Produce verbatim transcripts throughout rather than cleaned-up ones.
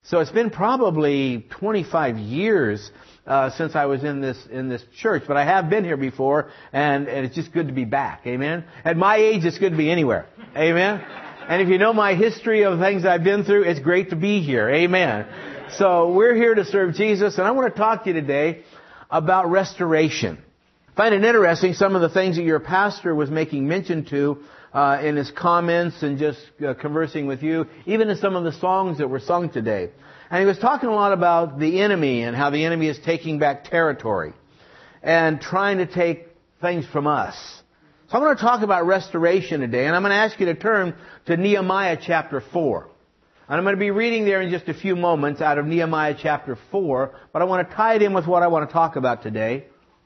So it's been probably twenty-five years uh, since I was in this in this church, but I have been here before, and, and it's just good to be back. Amen. At my age, it's good to be anywhere. Amen. And if you know my history of things I've been through, it's great to be here. Amen. So we're here to serve Jesus, and I want to talk to you today about restoration. I find it interesting, some of the things that your pastor was making mention to uh, in his comments and just uh, conversing with you, even in some of the songs that were sung today. And he was talking a lot about the enemy and how the enemy is taking back territory and trying to take things from us. So I'm going to talk about restoration today, and I'm going to ask you to turn to Nehemiah chapter four. And I'm going to be reading there in just a few moments out of Nehemiah chapter four, but I want to tie it in with what I want to talk about today.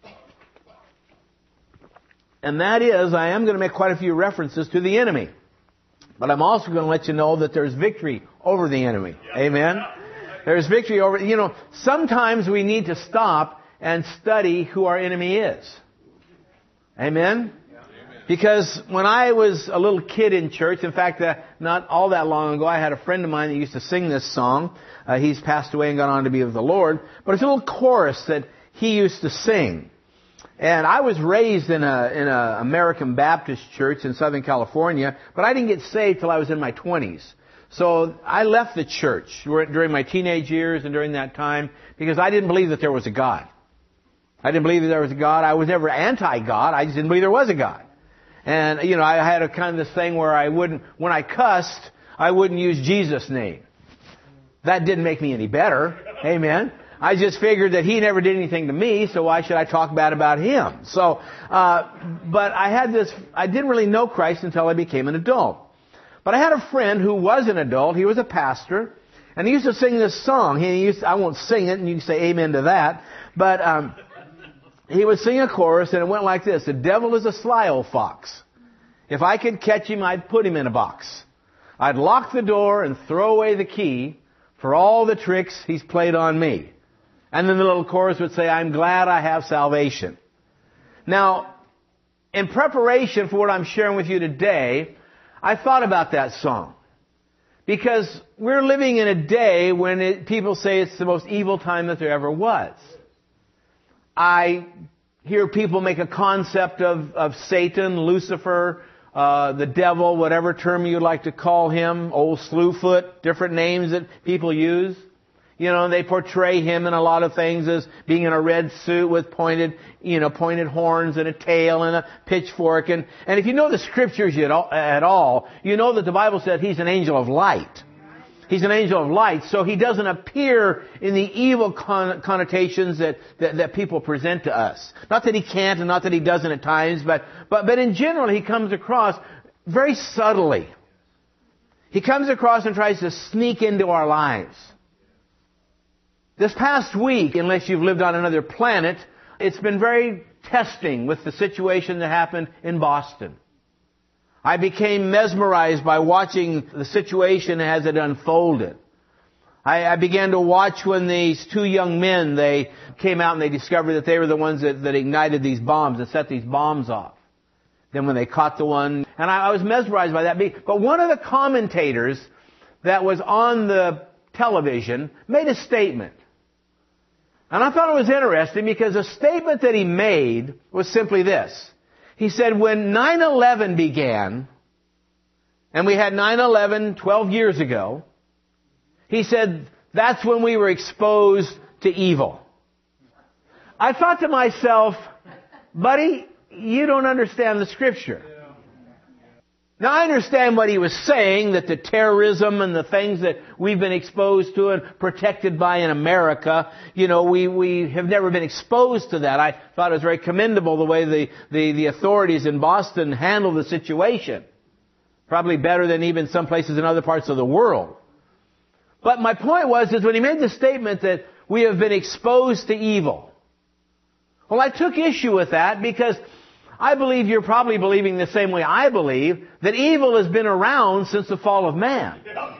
And that is, I am going to make quite a few references to the enemy. But I'm also going to let you know that there's victory over the enemy. Amen? There's victory over, you know, sometimes we need to stop and study who our enemy is. Amen? Because when I was a little kid in church, in fact, uh, not all that long ago, I had a friend of mine that used to sing this song. Uh, he's passed away and gone on to be with the Lord. But it's a little chorus that he used to sing. And I was raised in a in a American Baptist church in Southern California, but I didn't get saved till I was in my twenties. So I left the church during my teenage years and during that time because I didn't believe that there was a God. I didn't believe that there was a God. I was never anti-God. I just didn't believe there was a God. And, you know, I had a kind of this thing where I wouldn't, when I cussed, I wouldn't use Jesus' name. That didn't make me any better. Amen. I just figured that he never did anything to me, so why should I talk bad about him? So, uh, but I had this, I didn't really know Christ until I became an adult. But I had a friend who was an adult. He was a pastor, and he used to sing this song. He used, I won't sing it, and you can say amen to that. But um, he would sing a chorus, and it went like this: "The devil is a sly old fox. If I could catch him, I'd put him in a box. I'd lock the door and throw away the key for all the tricks he's played on me." And then the little chorus would say, "I'm glad I have salvation." Now, in preparation for what I'm sharing with you today, I thought about that song. Because we're living in a day when it, people say it's the most evil time that there ever was. I hear people make a concept of, of Satan, Lucifer, uh, the devil, whatever term you'd like to call him, old Slewfoot, different names that people use. You know, they portray him in a lot of things as being in a red suit with pointed, you know, pointed horns and a tail and a pitchfork. And, and if you know the scriptures at all, at all, you know that the Bible said he's an angel of light. He's an angel of light, so he doesn't appear in the evil con- connotations that, that, that people present to us. Not that he can't and not that he doesn't at times, but, but, but in general he comes across very subtly. He comes across and tries to sneak into our lives. This past week, unless you've lived on another planet, it's been very testing with the situation that happened in Boston. I became mesmerized by watching the situation as it unfolded. I, I began to watch when these two young men, they came out and they discovered that they were the ones that, that ignited these bombs, that set these bombs off. Then when they caught the one, and I, I was mesmerized by that. But one of the commentators that was on the television made a statement. And I thought it was interesting because the statement that he made was simply this. He said, when nine eleven began, and we had nine eleven twelve years ago, he said, that's when we were exposed to evil. I thought to myself, buddy, you don't understand the Scripture. Now, I understand what he was saying, that the terrorism and the things that we've been exposed to and protected by in America, you know, we, we have never been exposed to that. I thought it was very commendable the way the, the, the authorities in Boston handled the situation. Probably better than even some places in other parts of the world. But my point was, is when he made the statement that we have been exposed to evil. Well, I took issue with that because I believe you're probably believing the same way I believe, that evil has been around since the fall of man.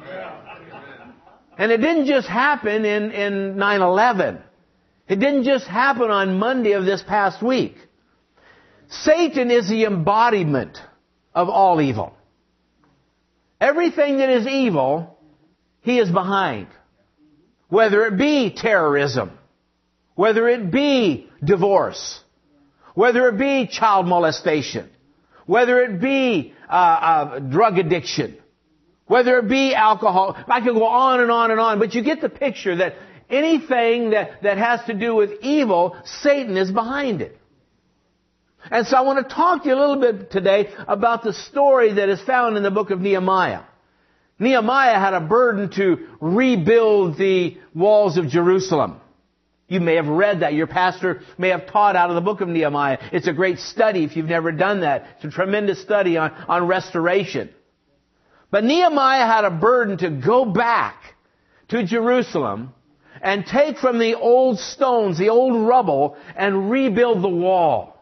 And it didn't just happen in, in nine eleven. It didn't just happen on Monday of this past week. Satan is the embodiment of all evil. Everything that is evil, he is behind. Whether it be terrorism, whether it be divorce, whether it be child molestation, whether it be uh, uh, drug addiction, whether it be alcohol. I could go on and on and on, but you get the picture that anything that, that has to do with evil, Satan is behind it. And so I want to talk to you a little bit today about the story that is found in the book of Nehemiah. Nehemiah had a burden to rebuild the walls of Jerusalem. You may have read that. Your pastor may have taught out of the book of Nehemiah. It's a great study if you've never done that. It's a tremendous study on, on restoration. But Nehemiah had a burden to go back to Jerusalem and take from the old stones, the old rubble, and rebuild the wall.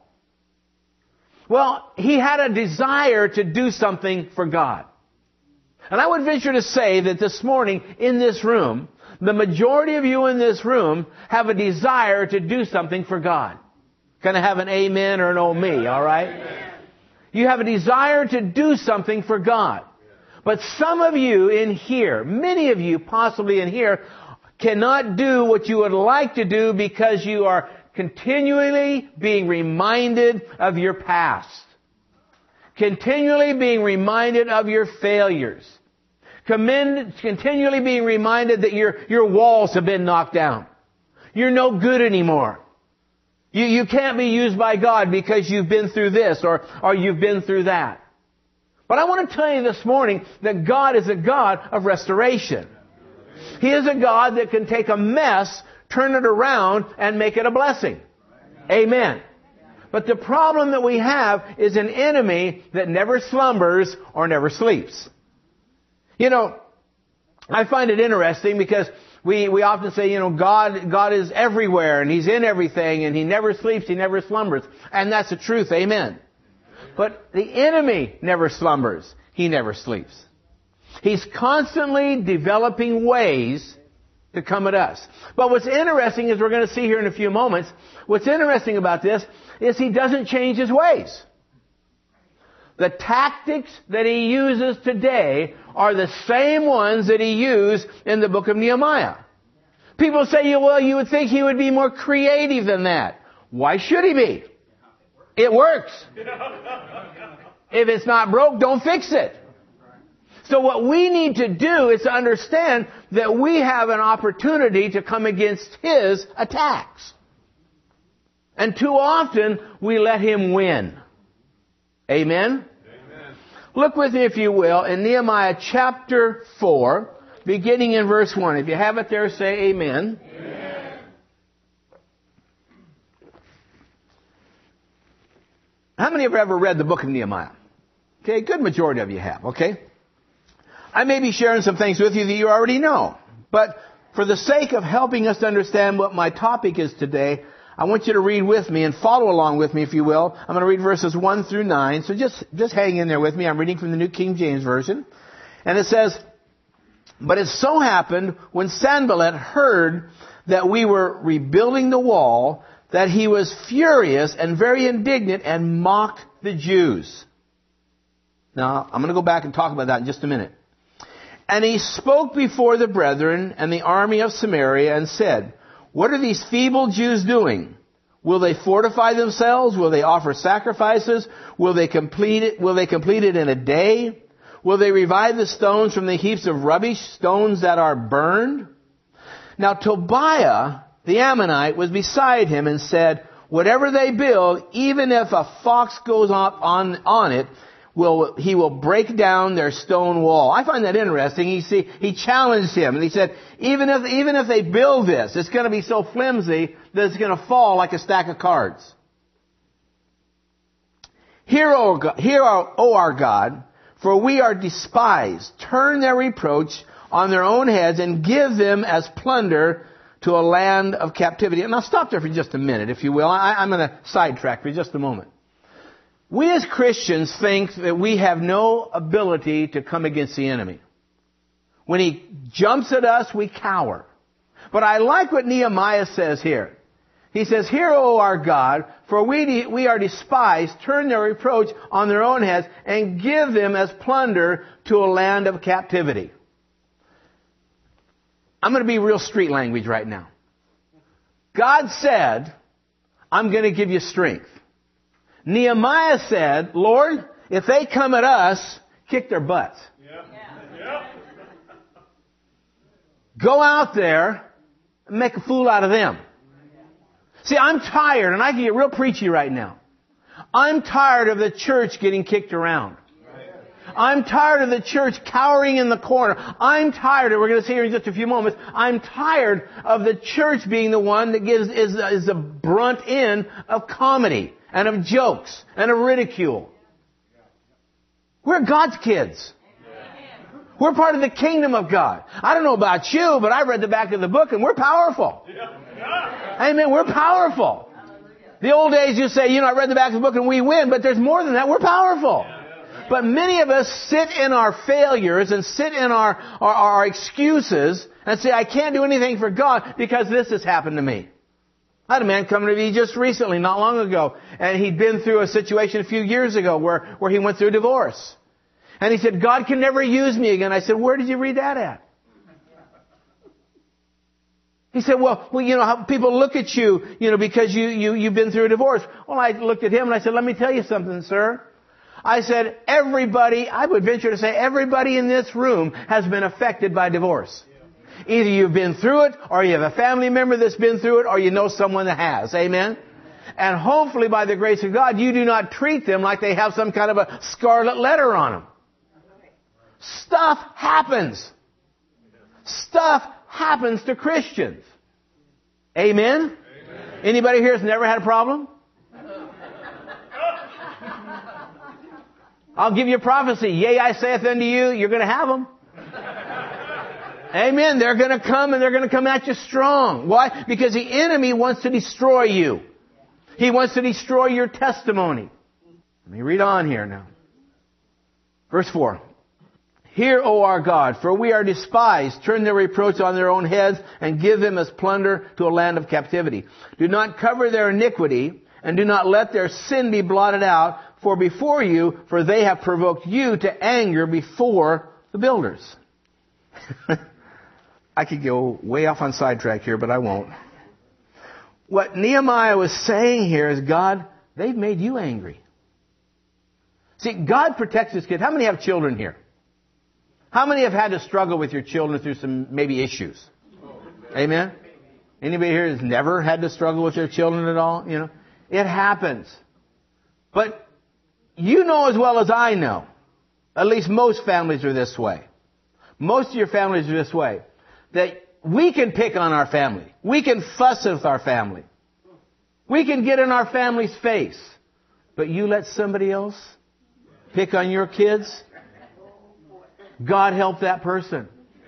Well, he had a desire to do something for God. And I would venture to say that this morning in this room, the majority of you in this room have a desire to do something for God. Can I have an amen or an oh me, all right? Amen. You have a desire to do something for God. But some of you in here, many of you possibly in here, cannot do what you would like to do because you are continually being reminded of your past. Continually being reminded of your failures. Commend, continually being reminded that your, your walls have been knocked down. You're no good anymore. You, you can't be used by God because you've been through this or, or you've been through that. But I want to tell you this morning that God is a God of restoration. He is a God that can take a mess, turn it around, and make it a blessing. Amen. But the problem that we have is an enemy that never slumbers or never sleeps. You know, I find it interesting because we, we often say, you know, God, God is everywhere and He's in everything and He never sleeps, He never slumbers. And that's the truth. Amen. But the enemy never slumbers. He never sleeps. He's constantly developing ways to come at us. But what's interesting, as we're going to see here in a few moments, what's interesting about this is he doesn't change his ways. The tactics that he uses today are the same ones that he used in the book of Nehemiah. People say, well, you would think he would be more creative than that. Why should he be? It works. If it's not broke, don't fix it. So what we need to do is to understand that we have an opportunity to come against his attacks. And too often, we let him win. Amen? Amen. Look with me, if you will, in Nehemiah chapter four, beginning in verse one. If you have it there, say amen. Amen. How many have ever read the book of Nehemiah? Okay, good majority of you have, okay? I may be sharing some things with you that you already know. But for the sake of helping us to understand what my topic is today, I want you to read with me and follow along with me, if you will. I'm going to read verses one through nine. So just, just hang in there with me. I'm reading from the New King James Version. And it says, "But it so happened when Sanballat heard that we were rebuilding the wall, that he was furious and very indignant and mocked the Jews." Now, I'm going to go back and talk about that in just a minute. "And he spoke before the brethren and the army of Samaria and said, What are these feeble Jews doing? Will they fortify themselves? Will they offer sacrifices? Will they complete it? Will they complete it in a day? Will they revive the stones from the heaps of rubbish, stones that are burned?" Now Tobiah the Ammonite was beside him and said, "Whatever they build, even if a fox goes up on, on it, Will, he will break down their stone wall." I find that interesting. He see, he challenged him and he said, even if, even if they build this, it's going to be so flimsy that it's going to fall like a stack of cards. Hear, O God, hear, O our God, for we are despised. Turn their reproach on their own heads and give them as plunder to a land of captivity. And I'll stop there for just a minute, if you will. I, I'm going to sidetrack for just a moment. We as Christians think that we have no ability to come against the enemy. When he jumps at us, we cower. But I like what Nehemiah says here. He says, "Hear, O our God, for we, we are despised, turn their reproach on their own heads, and give them as plunder to a land of captivity." I'm going to be real street language right now. God said, I'm going to give you strength. Nehemiah said, Lord, if they come at us, kick their butts. Yeah. Yeah. Go out there and make a fool out of them. See, I'm tired, and I can get real preachy right now. I'm tired of the church getting kicked around. I'm tired of the church cowering in the corner. I'm tired, and we're going to see here in just a few moments, I'm tired of the church being the one that gives is, is the brunt end of comedy and of jokes and of ridicule. We're God's kids. We're part of the kingdom of God. I don't know about you, but I read the back of the book and we're powerful. Amen. We're powerful. The old days you say, you know, I read the back of the book and we win, but there's more than that. We're powerful. But many of us sit in our failures and sit in our, our, our excuses and say, I can't do anything for God because this has happened to me. I had a man come to me just recently, not long ago, and he'd been through a situation a few years ago where, where he went through a divorce. And he said, God can never use me again. I said, where did you read that at? He said, well, well, you know, how people look at you, you know, because you, you, you've been through a divorce. Well, I looked at him and I said, let me tell you something, sir. I said, everybody, I would venture to say everybody in this room has been affected by divorce. Either you've been through it, or you have a family member that's been through it, or you know someone that has. Amen? And hopefully by the grace of God, you do not treat them like they have some kind of a scarlet letter on them. Stuff happens. Stuff happens to Christians. Amen? Amen. Anybody here has never had a problem? I'll give you a prophecy. Yea, I saith unto you, you're going to have them. Amen. They're going to come and they're going to come at you strong. Why? Because the enemy wants to destroy you. He wants to destroy your testimony. Let me read on here now. Verse four. Hear, O our God, for we are despised. Turn their reproach on their own heads and give them as plunder to a land of captivity. Do not cover their iniquity and do not let their sin be blotted out. For before you, for they have provoked you to anger before the builders. I could go way off on sidetrack here, but I won't. What Nehemiah was saying here is, God, they've made you angry. See, God protects His kids. How many have children here? How many have had to struggle with your children through some maybe issues? Amen? Anybody here has never had to struggle with their children at all? You know, it happens. But you know as well as I know, at least most families are this way. Most of your families are this way. That we can pick on our family. We can fuss with our family. We can get in our family's face. But you let somebody else pick on your kids? God help that person.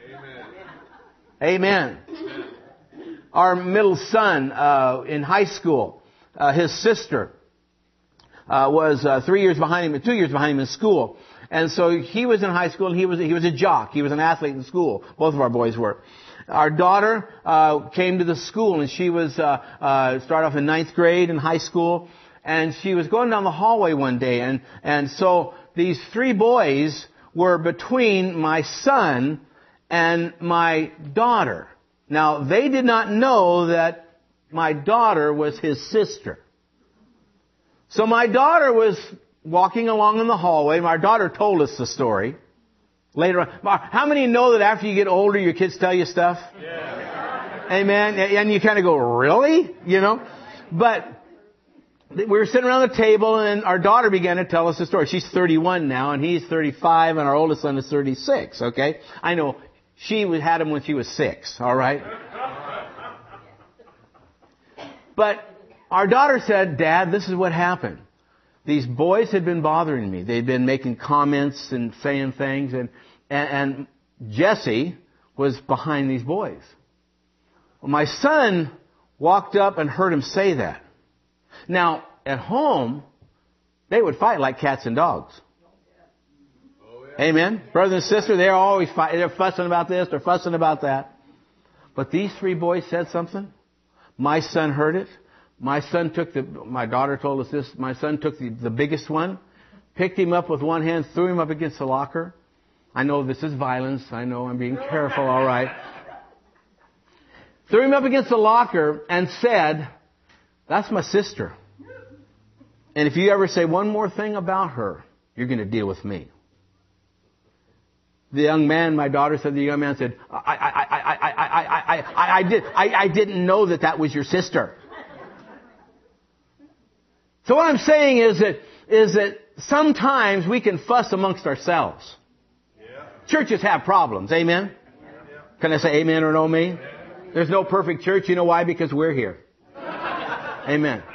Amen. Amen. Our middle son uh, in high school, uh, his sister, Uh, was uh, three years behind him, two years behind him in school, and so he was in high school. And he was he was a jock. He was an athlete in school. Both of our boys were. Our daughter uh, came to the school, and she was uh, uh, started off in ninth grade in high school, and she was going down the hallway one day, and and so these three boys were between my son and my daughter. Now they did not know that my daughter was his sister. So my daughter was walking along in the hallway. My daughter told us the story later on. How many know that after you get older, your kids tell you stuff? Yeah. Amen. And you kind of go, really? You know? But we were sitting around the table and our daughter began to tell us the story. She's thirty-one now and he's thirty-five and our oldest son is thirty-six. Okay? I know she had him when she was six. All right? But our daughter said, Dad, this is what happened. These boys had been bothering me. They'd been making comments and saying things. And, and, and Jesse was behind these boys. Well, my son walked up and heard him say that. Now, at home, they would fight like cats and dogs. Oh, yeah. Amen? Brother and sister, they're always fighting. They're fussing about this. They're fussing about that. But these three boys said something. My son heard it. My son took the, my daughter told us this, my son took the, the biggest one, picked him up with one hand, threw him up against the locker. I know this is violence. I know I'm being careful, all right. threw him up against the locker and said, "That's my sister. And if you ever say one more thing about her, you're going to deal with me." The young man, my daughter said, the young man said, I, I, I, I, I, I, I, I, I, did, I, I didn't know that that was your sister. So what I'm saying is that, is that sometimes we can fuss amongst ourselves. Yeah. Churches have problems. Amen? Yeah. Can I say amen or no me? Yeah. There's no perfect church. You know why? Because we're here. Amen.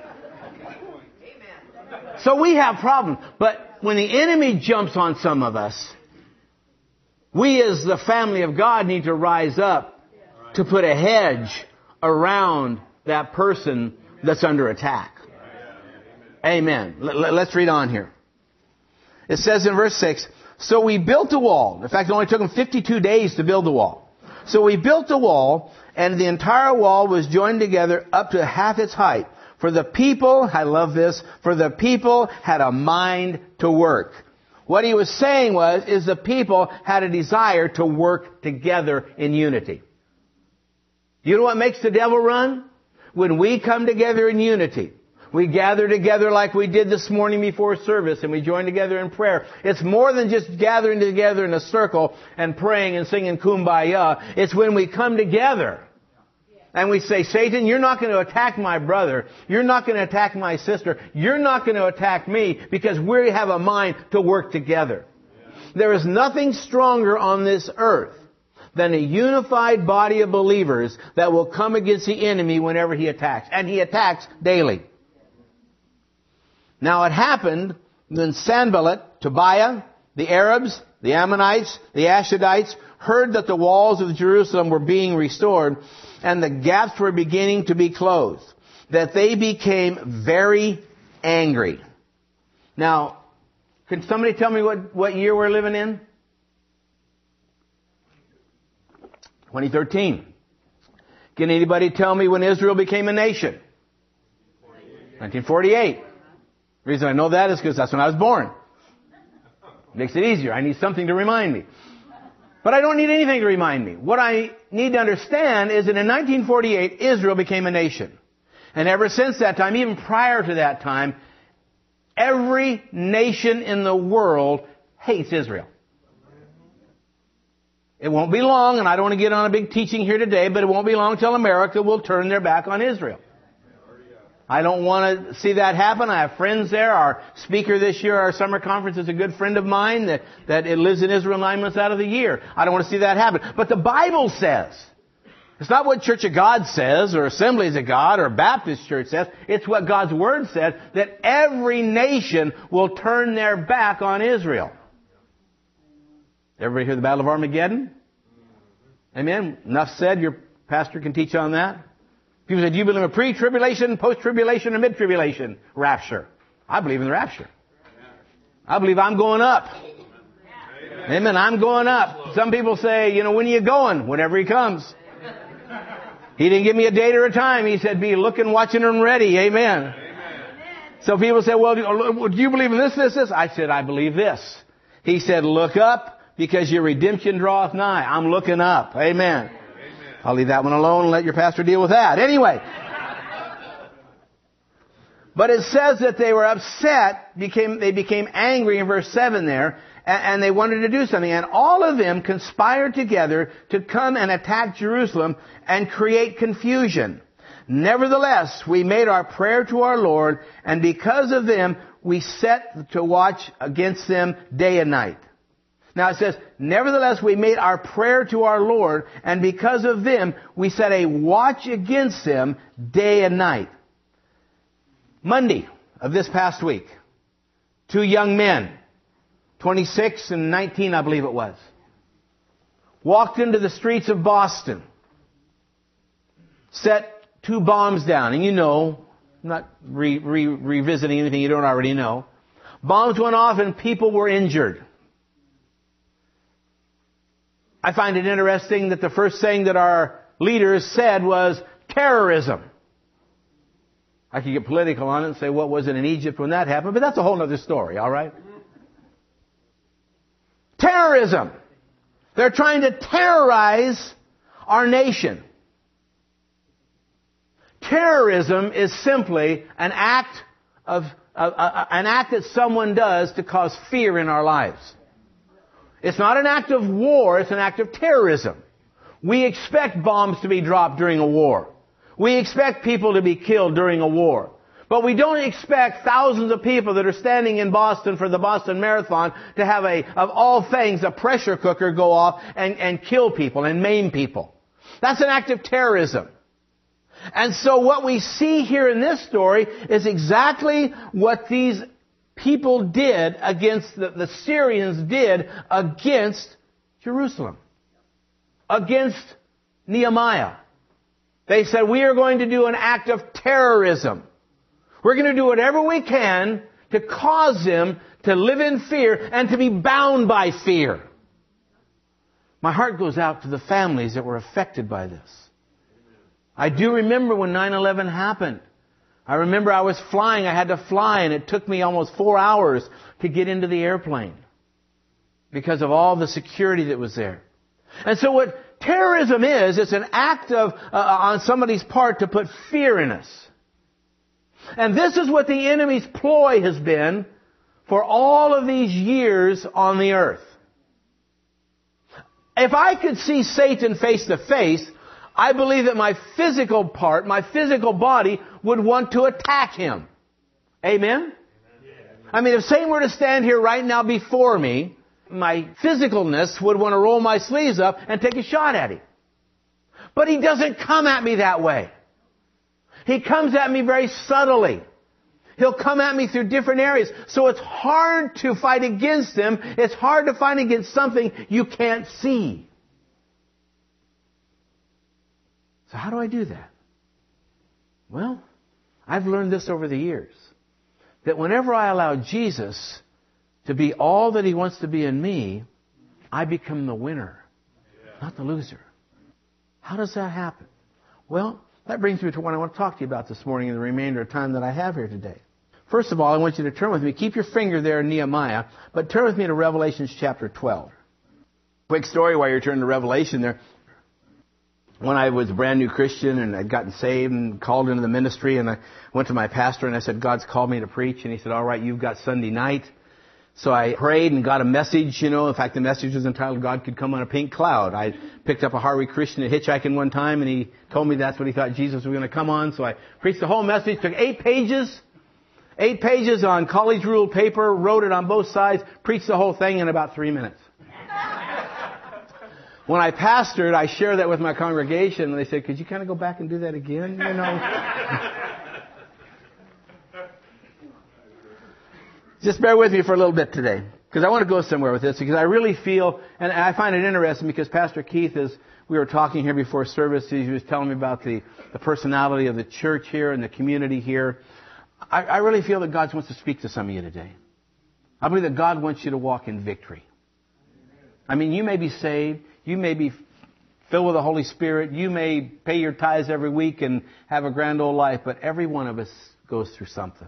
So we have problems. But when the enemy jumps on some of us, we as the family of God need to rise up to put a hedge around that person that's under attack. Amen. Let's read on here. It says in verse six, so we built a wall. In fact, it only took them fifty-two days to build the wall. So we built a wall, and the entire wall was joined together up to half its height. For the people, I love this, for the people had a mind to work. What he was saying was, is the people had a desire to work together in unity. You know what makes the devil run? When we come together in unity. We gather together like we did this morning before service, and we join together in prayer. It's more than just gathering together in a circle and praying and singing Kumbaya. It's when we come together and we say, Satan, you're not going to attack my brother. You're not going to attack my sister. You're not going to attack me, because we have a mind to work together. There is nothing stronger on this earth than a unified body of believers that will come against the enemy whenever he attacks. And he attacks daily. Now it happened when Sanballat, Tobiah, the Arabs, the Ammonites, the Ashdodites heard that the walls of Jerusalem were being restored and the gaps were beginning to be closed, that they became very angry. Now, can somebody tell me what, what year we're living in? twenty thirteen. Can anybody tell me when Israel became a nation? nineteen forty-eight. The reason I know that is because that's when I was born. Makes it easier. I need something to remind me. But I don't need anything to remind me. What I need to understand is that in nineteen forty-eight, Israel became a nation. And ever since that time, even prior to that time, every nation in the world hates Israel. It won't be long, and I don't want to get on a big teaching here today, but it won't be long until America will turn their back on Israel. I don't want to see that happen. I have friends there. Our speaker this year, our summer conference, is a good friend of mine that, that it lives in Israel nine months out of the year. I don't want to see that happen. But the Bible says, it's not what Church of God says or Assemblies of God or Baptist Church says. It's what God's Word says, that every nation will turn their back on Israel. Everybody hear the Battle of Armageddon? Amen. Enough said. Your pastor can teach on that. People say, do you believe in a pre-tribulation, post-tribulation, or mid-tribulation rapture? I believe in the rapture. I believe I'm going up. Amen. I'm going up. Some people say, you know, when are you going? Whenever he comes. He didn't give me a date or a time. He said, be looking, watching, and ready. Amen. Amen. So people say, well, do you believe in this, this, this? I said, I believe this. He said, look up, because your redemption draweth nigh. I'm looking up. Amen. I'll leave that one alone and let your pastor deal with that. Anyway. But it says that they were upset, became, they became angry in verse seven there, and, and they wanted to do something. And all of them conspired together to come and attack Jerusalem and create confusion. Nevertheless, we made our prayer to our Lord, and because of them, we set to watch against them day and night. Now it says, nevertheless, we made our prayer to our Lord, and because of them, we set a watch against them day and night. Monday of this past week, two young men, twenty-six and nineteen, I believe it was, walked into the streets of Boston, set two bombs down, and you know, I'm not re- re- revisiting anything you don't already know. Bombs went off and people were injured. I find it interesting that the first thing that our leaders said was terrorism. I could get political on it and say, what was it in Egypt when that happened? But that's a whole other story, all right? Terrorism. They're trying to terrorize our nation. Terrorism is simply an act of, uh, uh, an act that someone does to cause fear in our lives. It's not an act of war, it's an act of terrorism. We expect bombs to be dropped during a war. We expect people to be killed during a war. But we don't expect thousands of people that are standing in Boston for the Boston Marathon to have a, of all things, a pressure cooker go off and, and kill people and maim people. That's an act of terrorism. And so what we see here in this story is exactly what these people did against, the, the Syrians did against Jerusalem. Against Nehemiah. They said, we are going to do an act of terrorism. We're going to do whatever we can to cause them to live in fear and to be bound by fear. My heart goes out to the families that were affected by this. I do remember when nine eleven happened. I remember I was flying. I had to fly, and it took me almost four hours to get into the airplane because of all the security that was there. And so what terrorism is, it's an act of uh, on somebody's part to put fear in us. And this is what the enemy's ploy has been for all of these years on the earth. If I could see Satan face to face, I believe that my physical part, my physical body, would want to attack him. Amen? I mean, if Satan were to stand here right now before me, my physicalness would want to roll my sleeves up and take a shot at him. But he doesn't come at me that way. He comes at me very subtly. He'll come at me through different areas. So it's hard to fight against him. It's hard to fight against something you can't see. So how do I do that? Well, I've learned this over the years. That whenever I allow Jesus to be all that He wants to be in me, I become the winner, not the loser. How does that happen? Well, that brings me to what I want to talk to you about this morning in the remainder of time that I have here today. First of all, I want you to turn with me. Keep your finger there in Nehemiah, but turn with me to Revelation chapter twelve. Quick story while you're turning to Revelation there. When I was a brand new Christian and I'd gotten saved and called into the ministry, and I went to my pastor and I said, God's called me to preach. And he said, all right, you've got Sunday night. So I prayed and got a message, you know. In fact, the message was entitled, God Could Come on a Pink Cloud. I picked up a Harvey Christian at hitchhiking one time, and he told me that's what he thought Jesus was going to come on. So I preached the whole message, took eight pages, eight pages on college ruled paper, wrote it on both sides, preached the whole thing in about three minutes. When I pastored, I shared that with my congregation, and they said, could you kind of go back and do that again, you know? Just bear with me for a little bit today, because I want to go somewhere with this, because I really feel, and I find it interesting, because Pastor Keith, as we were talking here before service, he was telling me about the, the personality of the church here and the community here. I, I really feel that God wants to speak to some of you today. I believe that God wants you to walk in victory. I mean, you may be saved, you may be filled with the Holy Spirit, you may pay your tithes every week and have a grand old life, but every one of us goes through something.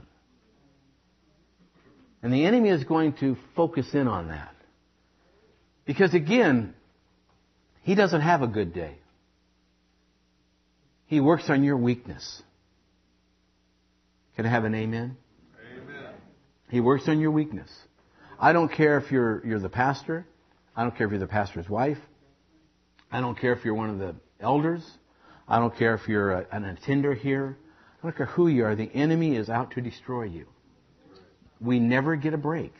And the enemy is going to focus in on that. Because again, he doesn't have a good day. He works on your weakness. Can I have an amen? Amen. He works on your weakness. I don't care if you're you're the pastor. I don't care if you're the pastor's wife. I don't care if you're one of the elders. I don't care if you're a, an attender here. I don't care who you are. The enemy is out to destroy you. We never get a break.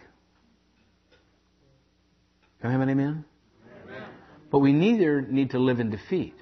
Can I have an amen? Amen? But we neither need to live in defeat.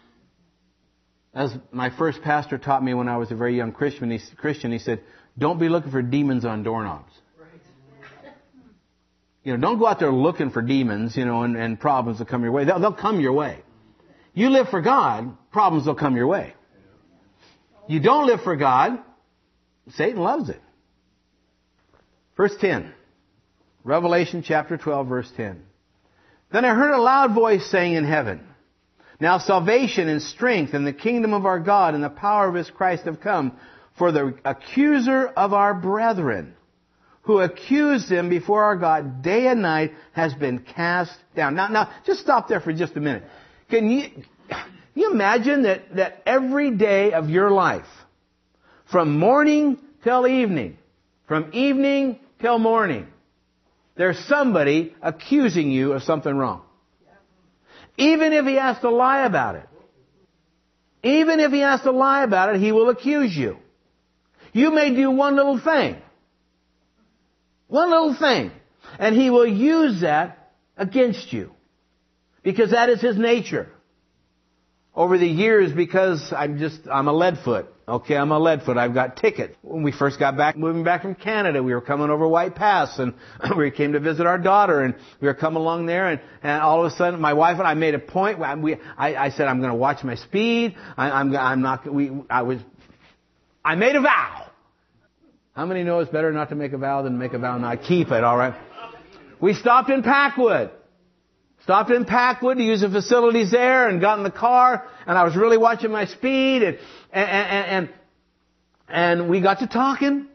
As my first pastor taught me when I was a very young Christian, he, Christian, he said, don't be looking for demons on doorknobs. Right. You know, don't go out there looking for demons, you know, and, and problems will come your way. They'll, they'll come your way. You live for God, problems will come your way. You don't live for God, Satan loves it. Verse ten. Revelation chapter twelve, verse ten. Then I heard a loud voice saying in heaven, now salvation and strength and the kingdom of our God and the power of His Christ have come, for the accuser of our brethren, who accused them before our God day and night, has been cast down. Now, now, just stop there for just a minute. Can you, Can you imagine that, that every day of your life, from morning till evening, from evening till morning, there's somebody accusing you of something wrong. Even if he has to lie about it. Even if he has to lie about it, he will accuse you. You may do one little thing. One little thing. And he will use that against you. Because that is his nature. Over the years, because I'm just, I'm a leadfoot. Okay, I'm a leadfoot. I've got tickets. When we first got back, moving back from Canada, we were coming over White Pass, and we came to visit our daughter, and we were coming along there, and, and all of a sudden, my wife and I made a point. We, I, I said, I'm going to watch my speed. I, I'm, I'm not. We, I was. I made a vow. How many know it's better not to make a vow than to make a vow and not keep it? All right. We stopped in Packwood. Stopped in Packwood to use the facilities there and got in the car, and I was really watching my speed, and and and and, and we got to talking.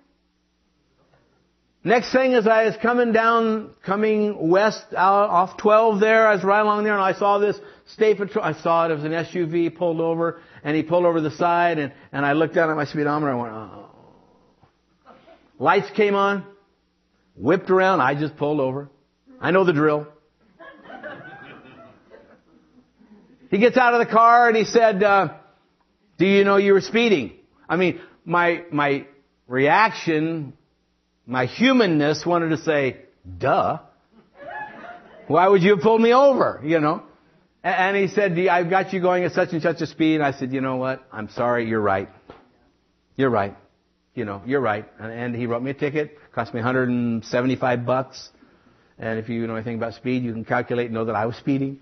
Next thing is I was coming down, coming west out off twelve there. I was right along there, and I saw this state patrol. I saw it. It was an S U V pulled over, and he pulled over the side, and, and I looked down at my speedometer. I went, oh. Lights came on, whipped around. I just pulled over. I know the drill. He gets out of the car and he said, uh, do you know you were speeding? I mean, my, my reaction, my humanness wanted to say, duh. Why would you have pulled me over? You know? And he said, I've got you going at such and such a speed. And I said, you know what? I'm sorry. You're right. You're right. You know, you're right. And he wrote me a ticket. Cost me one hundred seventy-five bucks. And if you know anything about speed, you can calculate and know that I was speeding.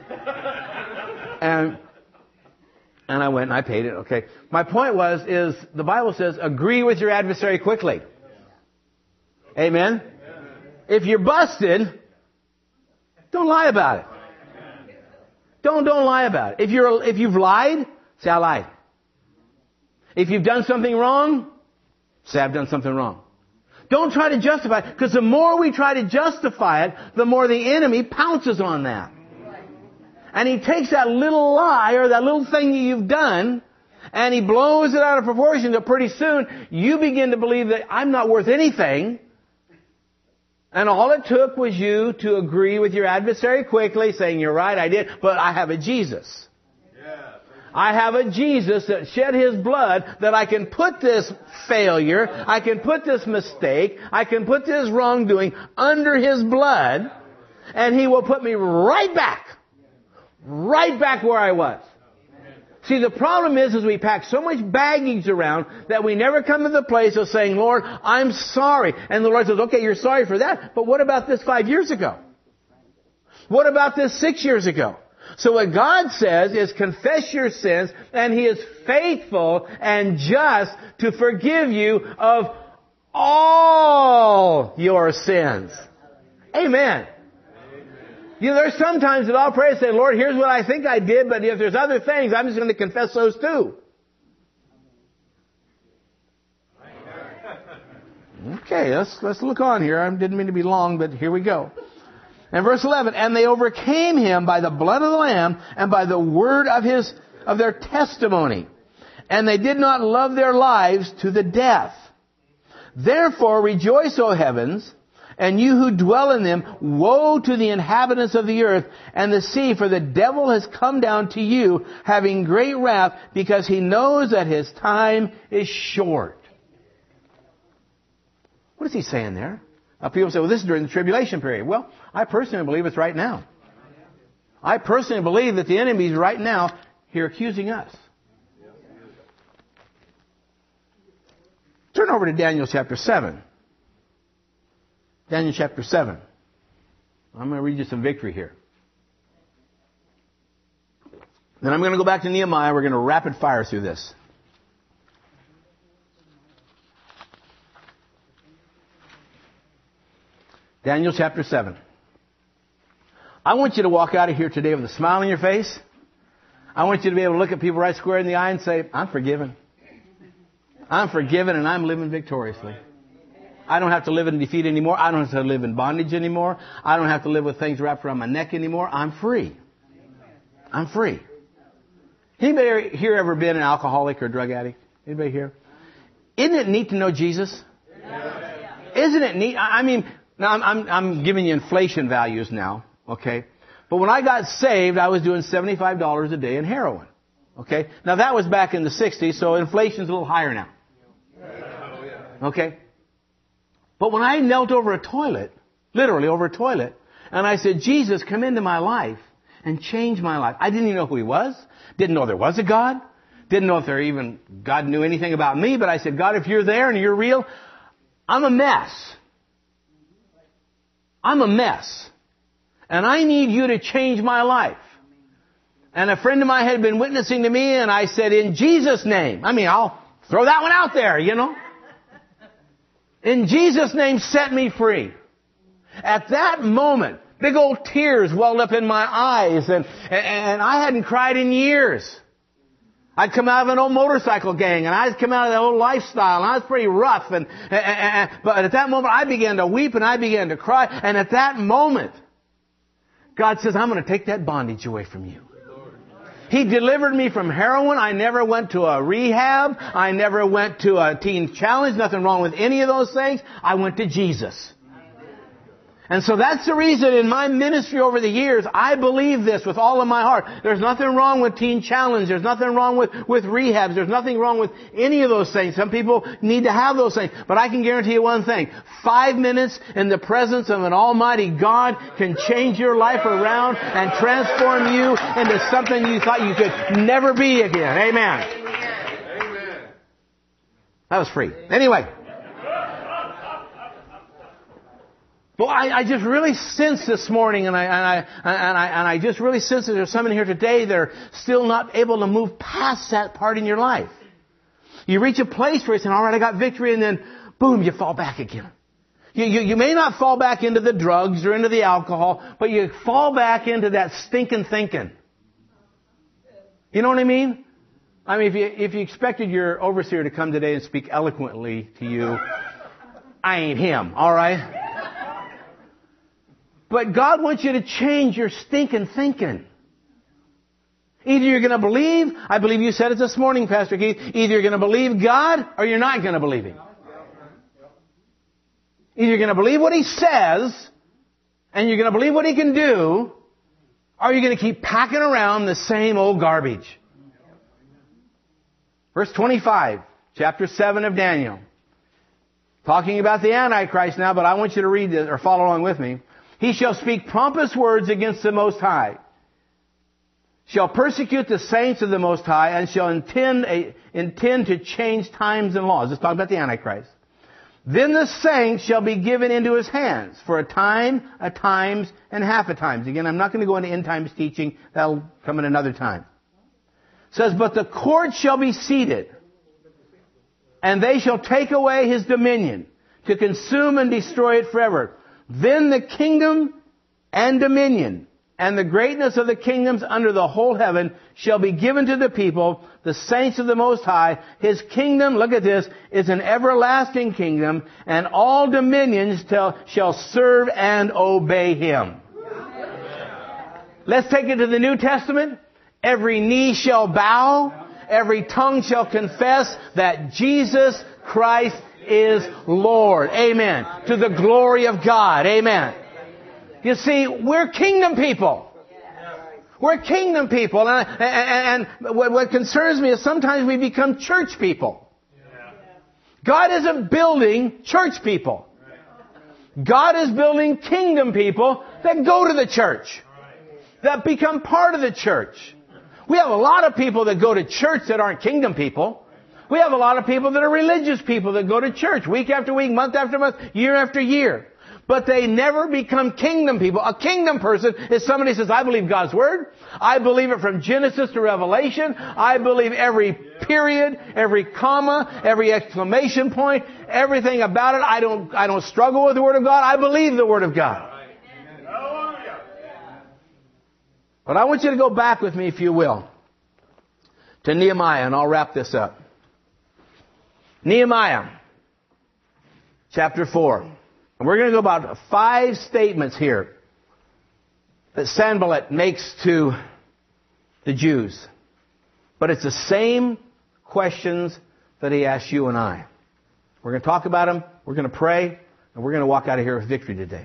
And, and I went and I paid it. Okay. My point was, is the Bible says, agree with your adversary quickly. Amen? Amen. If you're busted, don't lie about it. Don't, don't lie about it. If you're, if you've lied, say I lied. If you've done something wrong, say I've done something wrong. Don't try to justify it, because the more we try to justify it, the more the enemy pounces on that. And he takes that little lie or that little thing that you've done and he blows it out of proportion that pretty soon you begin to believe that I'm not worth anything. And all it took was you to agree with your adversary quickly, saying, you're right, I did, but I have a Jesus. I have a Jesus that shed His blood that I can put this failure, I can put this mistake, I can put this wrongdoing under His blood, and He will put me right back. Right back where I was. See, the problem is, is we pack so much baggage around that we never come to the place of saying, Lord, I'm sorry. And the Lord says, okay, you're sorry for that, but what about this five years ago? What about this six years ago? So what God says is confess your sins, and He is faithful and just to forgive you of all your sins. Amen. You know, there's sometimes that I'll pray and say, Lord, here's what I think I did, but if there's other things, I'm just going to confess those too. Okay, let's, let's look on here. I didn't mean to be long, but here we go. And verse eleven, and they overcame him by the blood of the Lamb and by the word of his, of their testimony. And they did not love their lives to the death. Therefore rejoice, O heavens, and you who dwell in them. Woe to the inhabitants of the earth and the sea, for the devil has come down to you, having great wrath, because he knows that his time is short. What is he saying there? Now people say, well, this is during the tribulation period. Well, I personally believe it's right now. I personally believe that the enemy is right now here accusing us. Turn over to Daniel chapter seven. Daniel chapter seven. I'm going to read you some victory here. Then I'm going to go back to Nehemiah. We're going to rapid fire through this. Daniel chapter seven. I want you to walk out of here today with a smile on your face. I want you to be able to look at people right square in the eye and say, I'm forgiven. I'm forgiven and I'm living victoriously. I don't have to live in defeat anymore. I don't have to live in bondage anymore. I don't have to live with things wrapped around my neck anymore. I'm free. I'm free. Anybody here ever been an alcoholic or drug addict? Anybody here? Isn't it neat to know Jesus? Yeah. Isn't it neat? I mean, now I'm, I'm, I'm giving you inflation values now, okay? But when I got saved, I was doing seventy-five dollars a day in heroin, okay? Now that was back in the sixties, so inflation's a little higher now. Okay? But when I knelt over a toilet, literally over a toilet, and I said, Jesus, come into my life and change my life. I didn't even know who He was. Didn't know there was a God. Didn't know if there even God knew anything about me. But I said, God, if you're there and you're real, I'm a mess. I'm a mess. And I need you to change my life. And a friend of mine had been witnessing to me, and I said, in Jesus' name. I mean, I'll throw that one out there, you know. In Jesus' name, set me free. At that moment, big old tears welled up in my eyes, and, and I hadn't cried in years. I'd come out of an old motorcycle gang, and I'd come out of that old lifestyle, and I was pretty rough. And, and, and but at that moment, I began to weep, and I began to cry. And at that moment, God says, I'm going to take that bondage away from you. He delivered me from heroin. I never went to a rehab. I never went to a teen challenge. Nothing wrong with any of those things. I went to Jesus. And so that's the reason in my ministry over the years, I believe this with all of my heart. There's nothing wrong with teen challenge. There's nothing wrong with, with rehabs. There's nothing wrong with any of those things. Some people need to have those things. But I can guarantee you one thing. Five minutes in the presence of an almighty God can change your life around and transform you into something you thought you could never be again. Amen. Amen. That was free. Anyway. Well, I, I just really sense this morning, and I, and I and I and I just really sense that there's someone here today that are still not able to move past that part in your life. You reach a place where you're saying, all right, I got victory, and then, boom, you fall back again. You, you, you may not fall back into the drugs or into the alcohol, but you fall back into that stinking thinking. You know what I mean? I mean, if you, if you expected your overseer to come today and speak eloquently to you, I ain't him, all right? But God wants you to change your stinking thinking. Either you're going to believe, I believe you said it this morning, Pastor Keith, either you're going to believe God or you're not going to believe Him. Either you're going to believe what He says and you're going to believe what He can do, or you're going to keep packing around the same old garbage. Verse twenty-five, chapter seven of Daniel. Talking about the Antichrist now, but I want you to read this or follow along with me. He shall speak pompous words against the Most High, shall persecute the saints of the Most High, and shall intend, a, intend to change times and laws. Let's talk about the Antichrist. Then the saints shall be given into his hands for a time, a times, and half a times. Again, I'm not going to go into end times teaching. That'll come in another time. It says, but the court shall be seated, and they shall take away his dominion, to consume and destroy it forever. Then the kingdom and dominion and the greatness of the kingdoms under the whole heaven shall be given to the people, the saints of the Most High. His kingdom, look at this, is an everlasting kingdom, and all dominions tell, shall serve and obey Him. Let's take it to the New Testament. Every knee shall bow, every tongue shall confess that Jesus Christ is Lord. Amen. To the glory of God. Amen. You see, we're kingdom people. We're kingdom people. And, and, and what concerns me is sometimes we become church people. God isn't building church people. God is building kingdom people that go to the church, that become part of the church. We have a lot of people that go to church that aren't kingdom people. We have a lot of people that are religious people that go to church week after week, month after month, year after year. But they never become kingdom people. A kingdom person is somebody who says, I believe God's Word. I believe it from Genesis to Revelation. I believe every period, every comma, every exclamation point, everything about it. I don't, I don't struggle with the Word of God. I believe the Word of God. But I want you to go back with me, if you will, to Nehemiah, and I'll wrap this up. Nehemiah, chapter four. And we're going to go about five statements here that Sanballat makes to the Jews. But it's the same questions that he asks you and I. We're going to talk about them, we're going to pray, and we're going to walk out of here with victory today.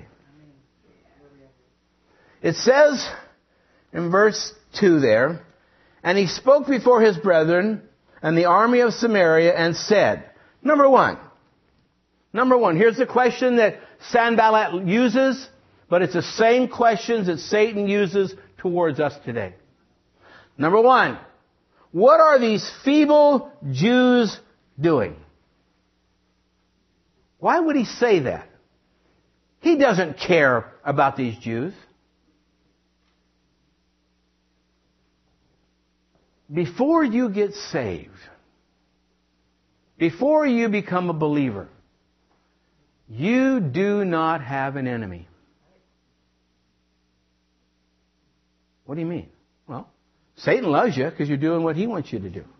It says in verse two there, and he spoke before his brethren and the army of Samaria and said, number one, number one, here's the question that Sanballat uses, but it's the same questions that Satan uses towards us today. Number one, what are these feeble Jews doing? Why would he say that? He doesn't care about these Jews. Before you get saved, before you become a believer, you do not have an enemy. What do you mean? Well, Satan loves you because you're doing what he wants you to do.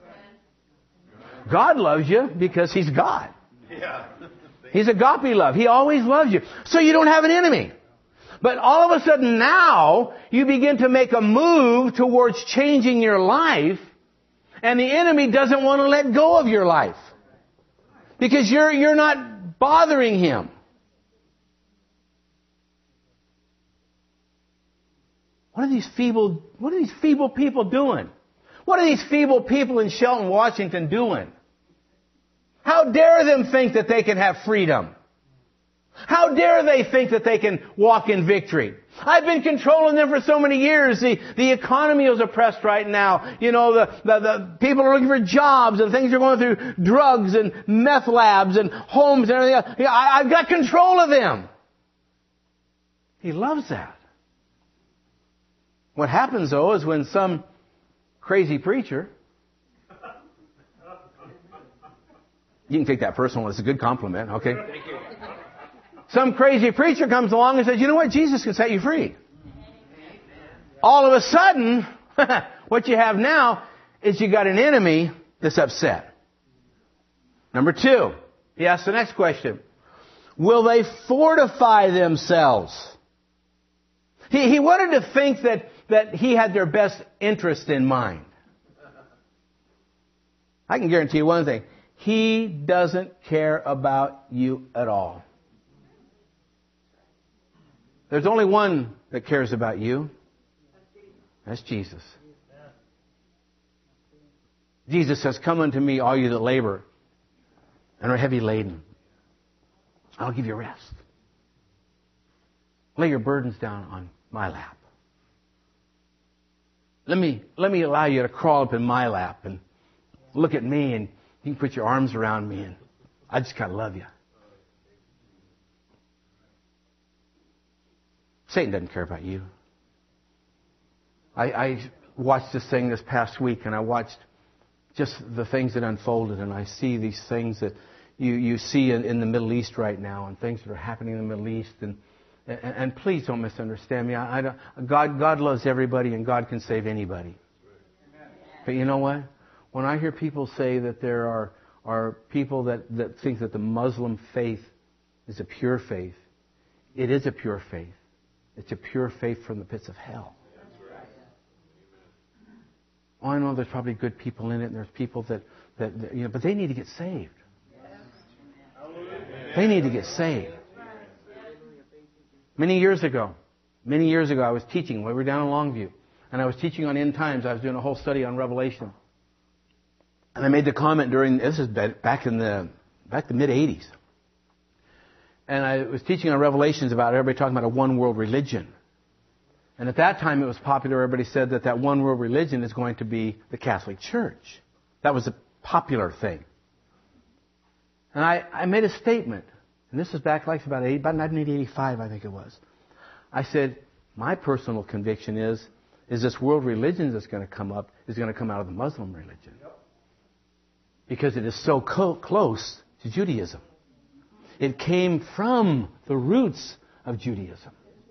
God loves you because he's God. He's agape love. He always loves you. So you don't have an enemy. But all of a sudden now, you begin to make a move towards changing your life, and the enemy doesn't want to let go of your life. Because you're, you're not bothering him. What are these feeble, what are these feeble people doing? What are these feeble people in Shelton, Washington doing? How dare them think that they can have freedom? How dare they think that they can walk in victory? I've been controlling them for so many years. The, the economy is oppressed right now. You know, the, the, the people are looking for jobs and things are going through drugs and meth labs and homes and everything else. I, I've got control of them. He loves that. What happens, though, is when some crazy preacher, you can take that personal, it's a good compliment, okay? Thank you. Some crazy preacher comes along and says, you know what, Jesus can set you free. All of a sudden, what you have now is you got an enemy that's upset. Number two, he asks the next question. Will they fortify themselves? He, he wanted to think that, that he had their best interest in mind. I can guarantee you one thing. He doesn't care about you at all. There's only one that cares about you. That's Jesus. Jesus says, come unto me, all you that labor and are heavy laden. I'll give you rest. Lay your burdens down on my lap. Let me, let me allow you to crawl up in my lap and look at me, and you can put your arms around me, and I just kind of love you. Satan doesn't care about you. I, I watched this thing this past week, and I watched just the things that unfolded, and I see these things that you, you see in, in the Middle East right now, and things that are happening in the Middle East. And, and, and please don't misunderstand me. I, I don't, God, God loves everybody, and God can save anybody. But you know what? When I hear people say that there are, are people that, that think that the Muslim faith is a pure faith, it is a pure faith. It's a pure faith from the pits of hell. Oh, I know there's probably good people in it, and there's people that, that, that you know, but they need to get saved. They need to get saved. Many years ago, many years ago, I was teaching. We were down in Longview, and I was teaching on end times. I was doing a whole study on Revelation, and I made the comment during this is back in the back the mid eighties. And I was teaching on Revelations about everybody talking about a one world religion. And at that time it was popular. Everybody said that that one world religion is going to be the Catholic Church. That was a popular thing. And I, I made a statement. And this was back like about, eight, about nineteen eighty-five, I think it was. I said, my personal conviction is, is this world religion that's going to come up is going to come out of the Muslim religion. Because it is so co- close to Judaism. It came from the roots of Judaism.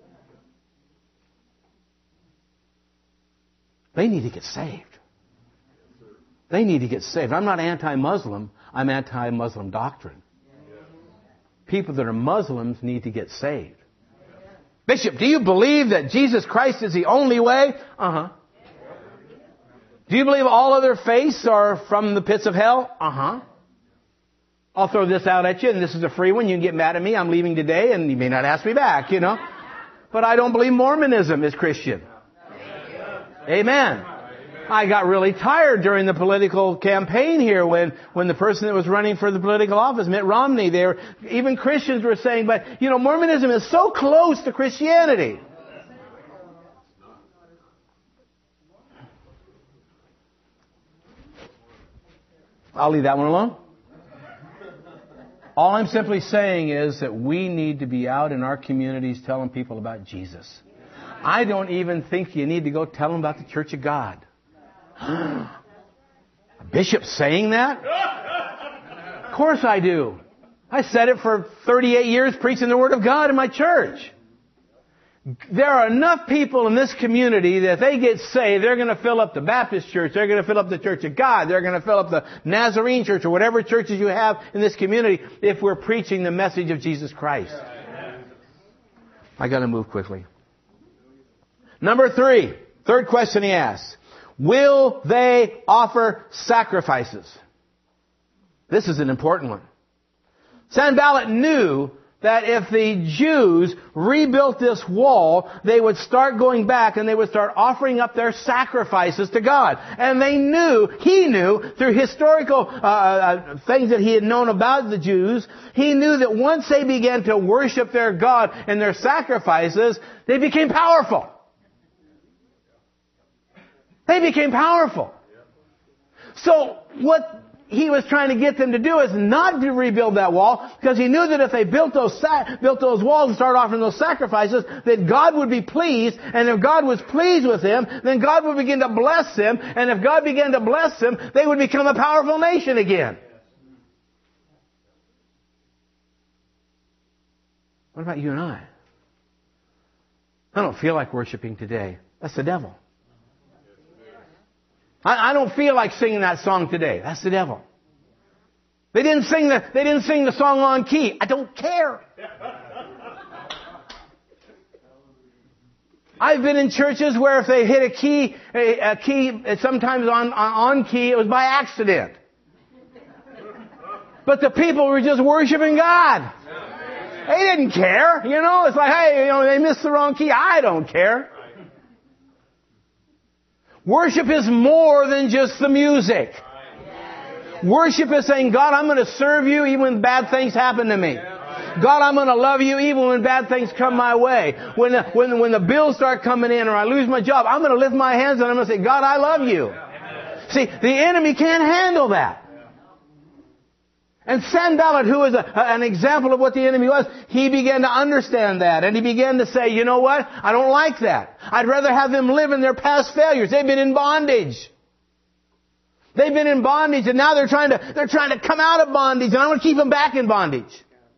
They need to get saved. They need to get saved. I'm not anti-Muslim. I'm anti-Muslim doctrine. People that are Muslims need to get saved. Bishop, do you believe that Jesus Christ is the only way? Uh-huh. Do you believe all other faiths are from the pits of hell? Uh-huh. I'll throw this out at you, and this is a free one. You can get mad at me. I'm leaving today, and you may not ask me back, you know. But I don't believe Mormonism is Christian. Amen. I got really tired during the political campaign here when, when the person that was running for the political office, Mitt Romney, they were, even Christians were saying, but, you know, Mormonism is so close to Christianity. I'll leave that one alone. All I'm simply saying is that we need to be out in our communities telling people about Jesus. I don't even think you need to go tell them about the Church of God. A bishop saying that? Of course I do. I said it for thirty-eight years preaching the Word of God in my church. There are enough people in this community that if they get saved, they're going to fill up the Baptist church, they're going to fill up the Church of God, they're going to fill up the Nazarene church or whatever churches you have in this community if we're preaching the message of Jesus Christ. I got to move quickly. Number three, third question he asks. Will they offer sacrifices? This is an important one. Sanballat knew that if the Jews rebuilt this wall, they would start going back and they would start offering up their sacrifices to God. And they knew, he knew, through historical uh, uh, things that he had known about the Jews, he knew that once they began to worship their God and their sacrifices, they became powerful. They became powerful. So what he was trying to get them to do is not to rebuild that wall, because he knew that if they built those sa- built those walls and started offering those sacrifices, that God would be pleased, and if God was pleased with them, then God would begin to bless them, and if God began to bless them, they would become a powerful nation again. What about you and I? I don't feel like worshiping today. That's the devil. I don't feel like singing that song today. That's the devil. They didn't sing the, they didn't sing the song on key. I don't care. I've been in churches where if they hit a key, a, a key, sometimes on, on key, it was by accident. But the people were just worshiping God. They didn't care. You know, it's like, hey, you know, they missed the wrong key. I don't care. Worship is more than just the music. Worship is saying, God, I'm going to serve you even when bad things happen to me. God, I'm going to love you even when bad things come my way. When the, when, when the bills start coming in or I lose my job, I'm going to lift my hands and I'm going to say, God, I love you. See, the enemy can't handle that. And Sanballat, who is a, an example of what the enemy was, he began to understand that. And he began to say, you know what? I don't like that. I'd rather have them live in their past failures. They've been in bondage. They've been in bondage, and now they're trying to, they're trying to come out of bondage, and I want to keep them back in bondage.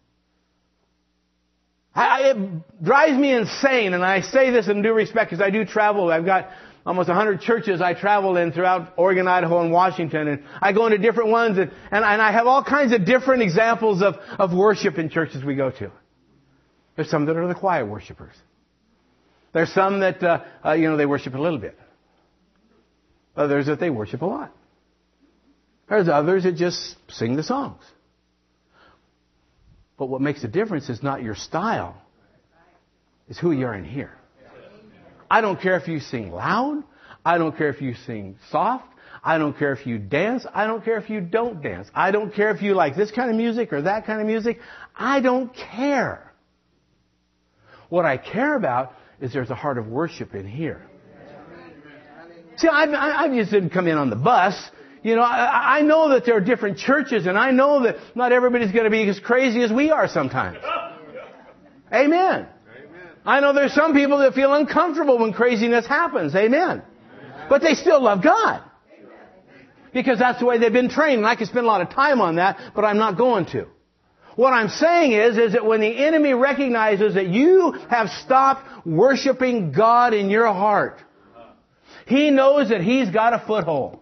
I, it drives me insane, and I say this in due respect because I do travel. I've got almost one hundred churches I travel in throughout Oregon, Idaho, and Washington. And I go into different ones, and, and, and I have all kinds of different examples of, of worship in churches we go to. There's some that are the quiet worshipers. There's some that, uh, uh, you know, they worship a little bit. Others that they worship a lot. There's others that just sing the songs. But what makes the difference is not your style. It's who you are in here. I don't care if you sing loud. I don't care if you sing soft. I don't care if you dance. I don't care if you don't dance. I don't care if you like this kind of music or that kind of music. I don't care. What I care about is there's a heart of worship in here. See, I, I, I just didn't come in on the bus. You know, I, I know that there are different churches, and I know that not everybody's going to be as crazy as we are sometimes. Amen. I know there's some people that feel uncomfortable when craziness happens. Amen. But they still love God. Because that's the way they've been trained. And I could spend a lot of time on that, but I'm not going to. What I'm saying is, is that when the enemy recognizes that you have stopped worshiping God in your heart, he knows that he's got a foothold.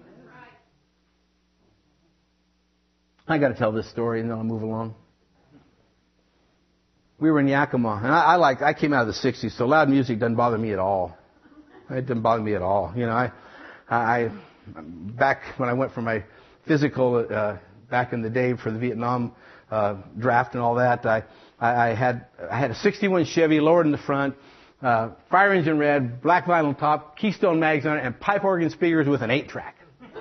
I got to tell this story and then I'll move along. We were in Yakima, and I, I like. I came out of the sixties, so loud music doesn't bother me at all. It doesn't bother me at all. You know, I, I, back when I went for my physical, uh, back in the day for the Vietnam, uh, draft and all that, I, I, I had, I had a sixty-one Chevy lowered in the front, uh, fire engine red, black vinyl top, Keystone mags on it, and pipe organ speakers with an eight track.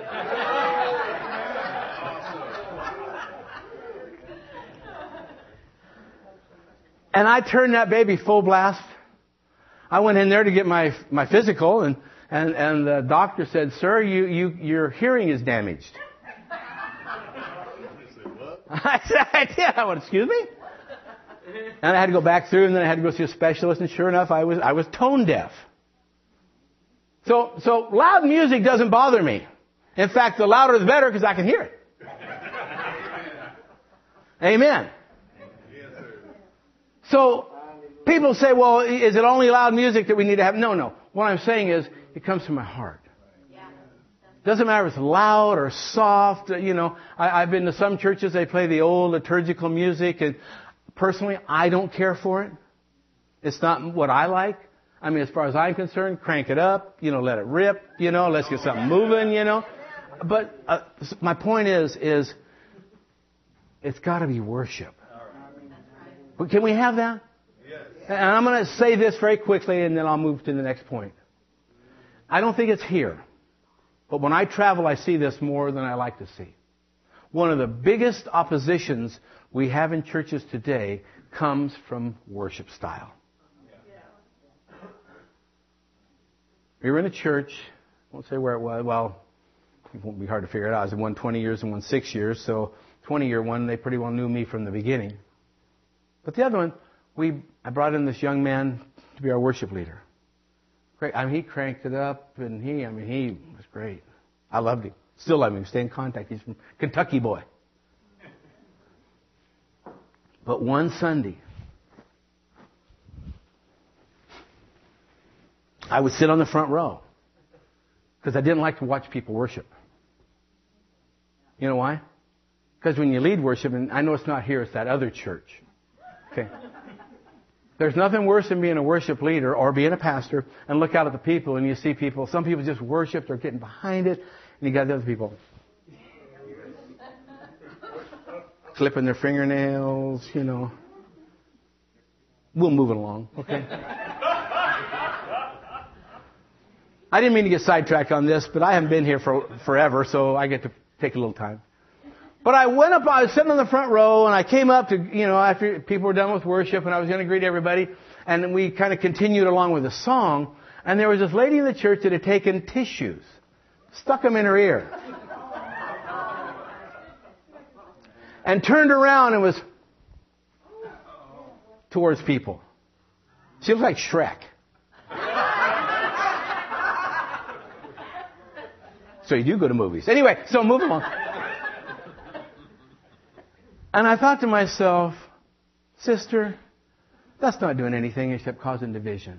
And I turned that baby full blast. I went in there to get my my physical, and and and the doctor said, "Sir, you you your hearing is damaged." I said, "I did." I went, "Excuse me?" And I had to go back through, and then I had to go see a specialist, and sure enough, I was I was tone deaf. So so loud music doesn't bother me. In fact, the louder the better because I can hear it. Amen. So people say, well, is it only loud music that we need to have? No, no. What I'm saying is it comes from my heart. Doesn't matter if it's loud or soft. You know, I, I've been to some churches, they play the old liturgical music, and personally, I don't care for it. It's not what I like. I mean, as far as I'm concerned, crank it up, you know, let it rip, you know, let's get something moving, you know. But uh, my point is, is it's got to be worship. But can we have that? Yes. And I'm going to say this very quickly, and then I'll move to the next point. I don't think it's here. But when I travel, I see this more than I like to see. One of the biggest oppositions we have in churches today comes from worship style. We were in a church, I won't say where it was, well, it won't be hard to figure it out. I was in one twenty years and one six years, so twenty-year one, they pretty well knew me from the beginning. But the other one, we I brought in this young man to be our worship leader. Great. I mean, he cranked it up, and he, I mean, he was great. I loved him. Still love him. Stay in contact. He's from Kentucky boy. But one Sunday, I would sit on the front row because I didn't like to watch people worship. You know why? Because when you lead worship, and I know it's not here, it's that other church. Okay. There's nothing worse than being a worship leader or being a pastor and look out at the people and you see people, some people just worship, they're getting behind it, and you got the other people clipping their fingernails, you know. We'll move it along, okay? I didn't mean to get sidetracked on this, but I haven't been here for forever, so I get to take a little time. But I went up, I was sitting on the front row, and I came up to, you know, after people were done with worship, and I was going to greet everybody, and we kind of continued along with the song, and there was this lady in the church that had taken tissues, stuck them in her ear, and turned around and was towards people. She looked like Shrek. So you do go to movies. Anyway, so move along. And I thought to myself, sister, that's not doing anything except causing division.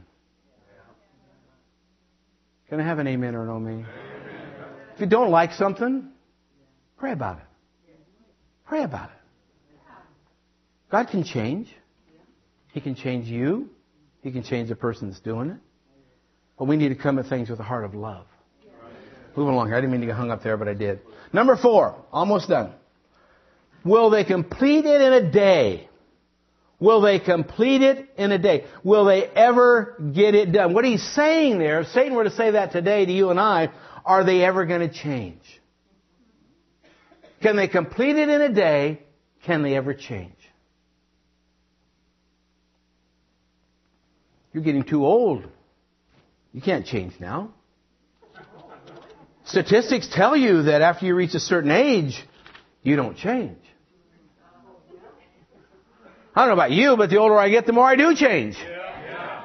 Can I have an amen or an amen? If you don't like something, pray about it. Pray about it. God can change. He can change you. He can change the person that's doing it. But we need to come at things with a heart of love. Moving along here. I didn't mean to get hung up there, but I did. Number four. Almost done. Will they complete it in a day? Will they complete it in a day? Will they ever get it done? What he's saying there, if Satan were to say that today to you and I, are they ever going to change? Can they complete it in a day? Can they ever change? You're getting too old. You can't change now. Statistics tell you that after you reach a certain age, you don't change. I don't know about you, but the older I get, the more I do change. Yeah. Yeah.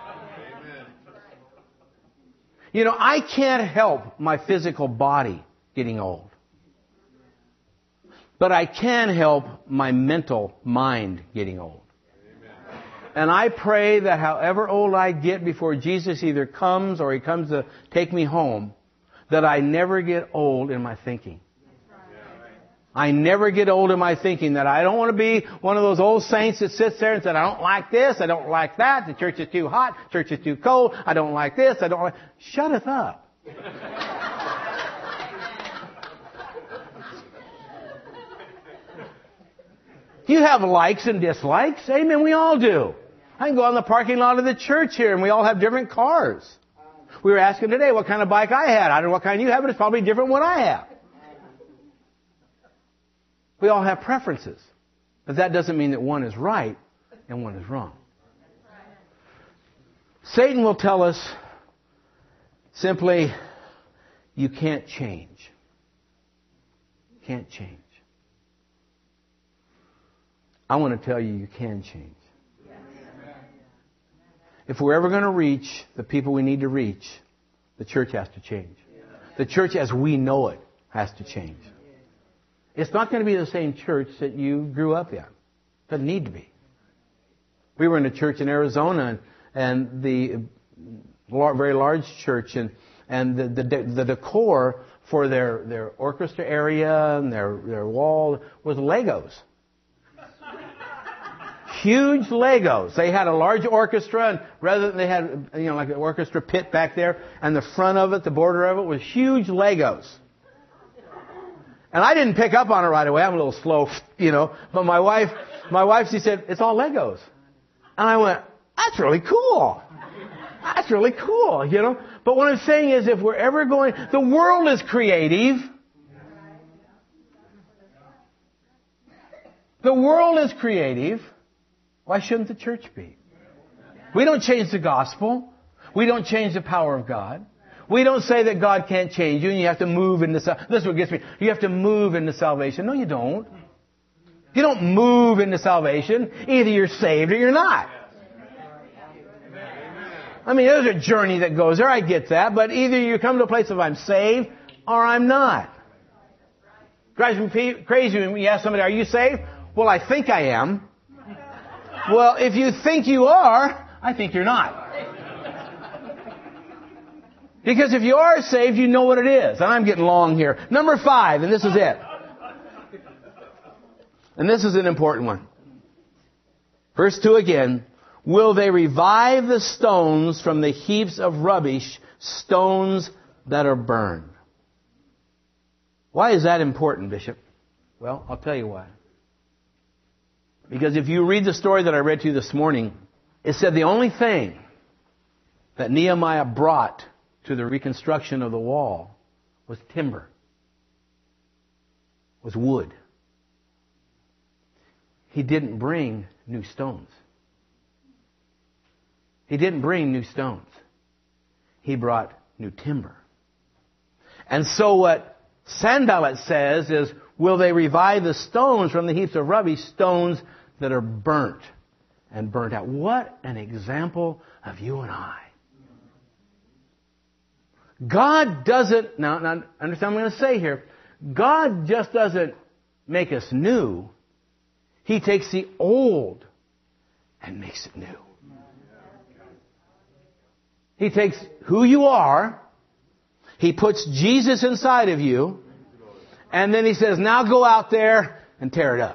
You know, I can't help my physical body getting old. But I can help my mental mind getting old. Amen. And I pray that however old I get before Jesus either comes or He comes to take me home, that I never get old in my thinking. I never get old in my thinking, that I don't want to be one of those old saints that sits there and says, I don't like this, I don't like that, the church is too hot, church is too cold, I don't like this, I don't like... Shut it up. You have likes and dislikes. Amen. We all do. I can go out in the parking lot of the church here and we all have different cars. We were asking today what kind of bike I had. I don't know what kind you have, but it's probably different than what I have. We all have preferences. But that doesn't mean that one is right and one is wrong. Satan will tell us simply, you can't change. Can't change. I want to tell you, you can change. If we're ever going to reach the people we need to reach, the church has to change. The church as we know it has to change. It's not going to be the same church that you grew up in. It doesn't need to be. We were in a church in Arizona, and, and the very large church, and, and the, the, the decor for their, their orchestra area and their, their wall was Legos. Huge Legos. They had a large orchestra, and rather than they had, you know, like an orchestra pit back there, and the front of it, the border of it, was huge Legos. And I didn't pick up on it right away. I'm a little slow, you know. But my wife, my wife, she said, it's all Legos. And I went, that's really cool. That's really cool, you know. But what I'm saying is, if we're ever going, the world is creative. The world is creative. Why shouldn't the church be? We don't change the gospel. We don't change the power of God. We don't say that God can't change you and you have to move into salvation. This is what gets me. You have to move into salvation. No, you don't. You don't move into salvation. Either you're saved or you're not. I mean, there's a journey that goes there. I get that. But either you come to a place of I'm saved or I'm not. Drives me crazy when you ask somebody, are you saved? Well, I think I am. Well, if you think you are, I think you're not. Because if you are saved, you know what it is. And I'm getting long here. Number five, and this is it. And this is an important one. Verse two again. Will they revive the stones from the heaps of rubbish, stones that are burned? Why is that important, Bishop? Well, I'll tell you why. Because if you read the story that I read to you this morning, it said the only thing that Nehemiah brought to the reconstruction of the wall was timber, was wood. He didn't bring new stones. He didn't bring new stones. He brought new timber. And so what Sanballat says is, will they revive the stones from the heaps of rubbish, stones that are burnt and burnt out? What an example of you and I. God doesn't, now, now understand what I'm going to say here. God just doesn't make us new. He takes the old and makes it new. He takes who you are, He puts Jesus inside of you, and then He says, now go out there and tear it up.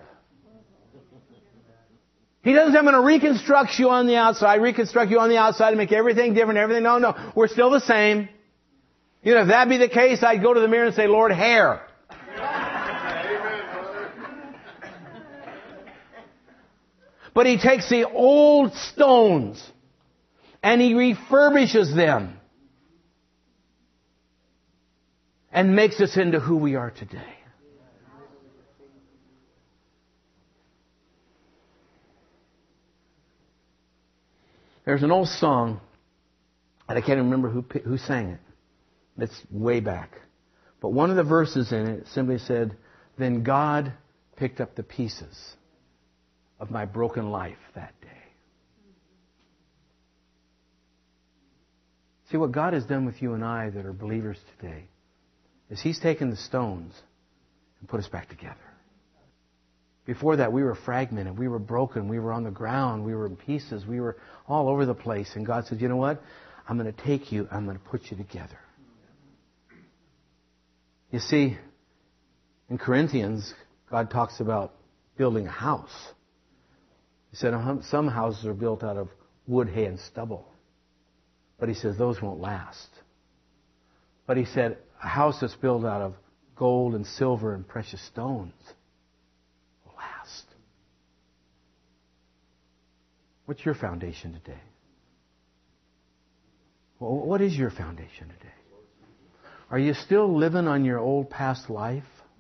He doesn't say, I'm going to reconstruct you on the outside, reconstruct you on the outside and make everything different, everything. No, no. We're still the same. You know, if that be the case, I'd go to the mirror and say, Lord, hair. But He takes the old stones and He refurbishes them and makes us into who we are today. There's an old song, and I can't remember who who sang it. It's way back. But one of the verses in it simply said, then God picked up the pieces of my broken life that day. See, what God has done with you and I that are believers today is He's taken the stones and put us back together. Before that, we were fragmented. We were broken. We were on the ground. We were in pieces. We were all over the place. And God said, you know what? I'm going to take you. I'm going to put you together. You see, in Corinthians, God talks about building a house. He said some houses are built out of wood, hay, and stubble. But He says those won't last. But He said a house that's built out of gold and silver and precious stones will last. What's your foundation today? Well, what is your foundation today? Are you still living on your old past life?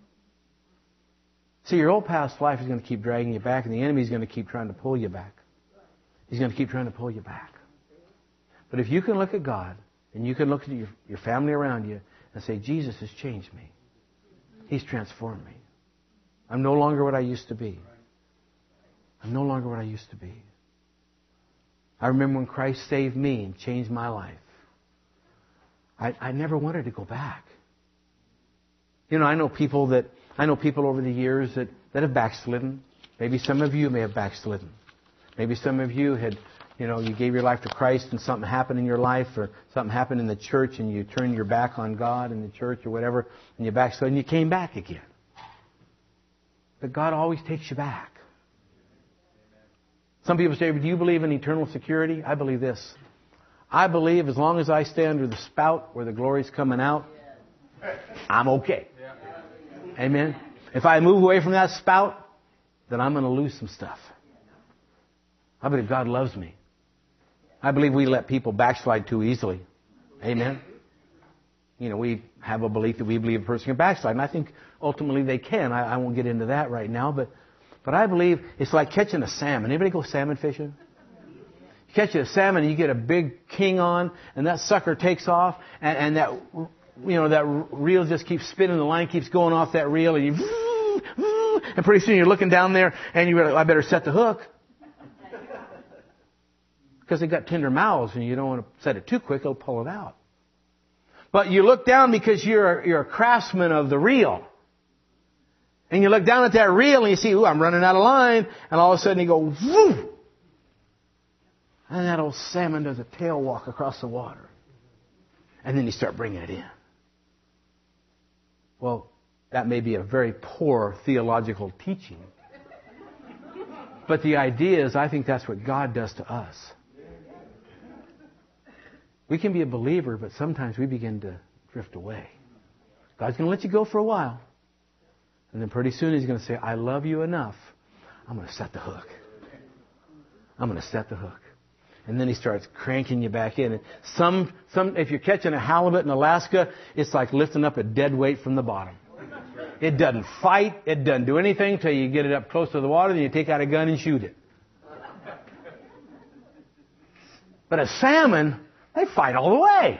See, your old past life is going to keep dragging you back, and the enemy is going to keep trying to pull you back. He's going to keep trying to pull you back. But if you can look at God, and you can look at your, your family around you, and say, Jesus has changed me. He's transformed me. I'm no longer what I used to be. I'm no longer what I used to be. I remember when Christ saved me and changed my life. I, I never wanted to go back. You know, I know people that I know people over the years that, that have backslidden. Maybe some of you may have backslidden. Maybe some of you had, you know, you gave your life to Christ and something happened in your life, or something happened in the church and you turned your back on God in the church or whatever, and you backslid and you came back again. But God always takes you back. Some people say, do you believe in eternal security? I believe this. I believe as long as I stay under the spout where the glory's coming out, I'm okay. Amen. If I move away from that spout, then I'm going to lose some stuff. I believe God loves me. I believe we let people backslide too easily. Amen. You know, we have a belief that we believe a person can backslide, and I think ultimately they can. I, I won't get into that right now, but but I believe it's like catching a salmon. Anybody go salmon fishing? You catch a salmon and you get a big king on, and that sucker takes off, and, and that you know that reel just keeps spinning, the line keeps going off that reel, and you and pretty soon you're looking down there, and you're like, I better set the hook. Because they got tender mouths and you don't want to set it too quick, it'll pull it out. But you look down because you're a, you're a craftsman of the reel. And you look down at that reel and you see, ooh, I'm running out of line. And all of a sudden you go, whoo! And that old salmon does a tail walk across the water. And then you start bringing it in. Well, that may be a very poor theological teaching. But the idea is, I think that's what God does to us. We can be a believer, but sometimes we begin to drift away. God's going to let you go for a while. And then pretty soon He's going to say, I love you enough. I'm going to set the hook. I'm going to set the hook. And then He starts cranking you back in. And some, some, if you're catching a halibut in Alaska, it's like lifting up a dead weight from the bottom. It doesn't fight. It doesn't do anything until you get it up close to the water. Then you take out a gun and shoot it. But a salmon, they fight all the way.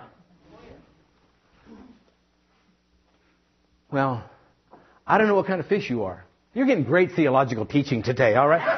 Well, I don't know what kind of fish you are. You're getting great theological teaching today, all right?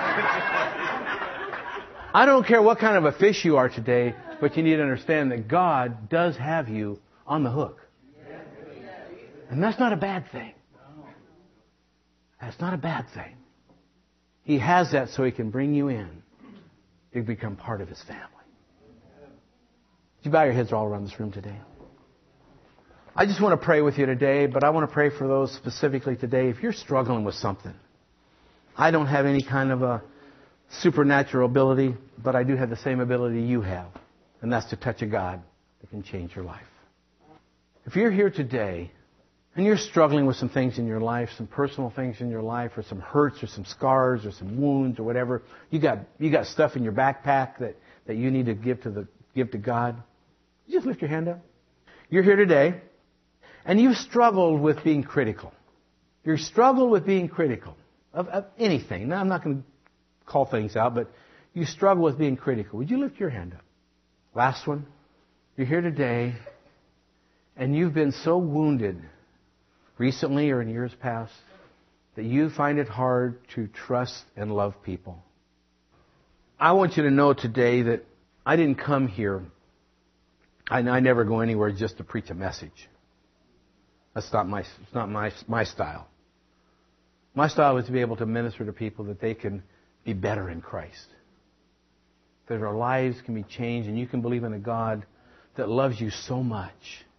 I don't care what kind of a fish you are today, but you need to understand that God does have you on the hook. And that's not a bad thing. That's not a bad thing. He has that so He can bring you in to become part of His family. Would you bow your heads all around this room today? I just want to pray with you today, but I want to pray for those specifically today. If you're struggling with something, I don't have any kind of a supernatural ability, but I do have the same ability you have, and that's to touch a God that can change your life. If you're here today and you're struggling with some things in your life, some personal things in your life, or some hurts or some scars or some wounds or whatever, you got you got stuff in your backpack that, that you need to give to the give to God, you just lift your hand up. You're here today and you've struggled with being critical. You've struggled with being critical of, of anything. Now, I'm not going to call things out, but you struggle with being critical. Would you lift your hand up? Last one. You're here today and you've been so wounded recently or in years past that you find it hard to trust and love people. I want you to know today that I didn't come here, I, I never go anywhere just to preach a message. That's not my, it's not my, my style. My style is to be able to minister to people that they can be better in Christ. That their lives can be changed and you can believe in a God that loves you so much.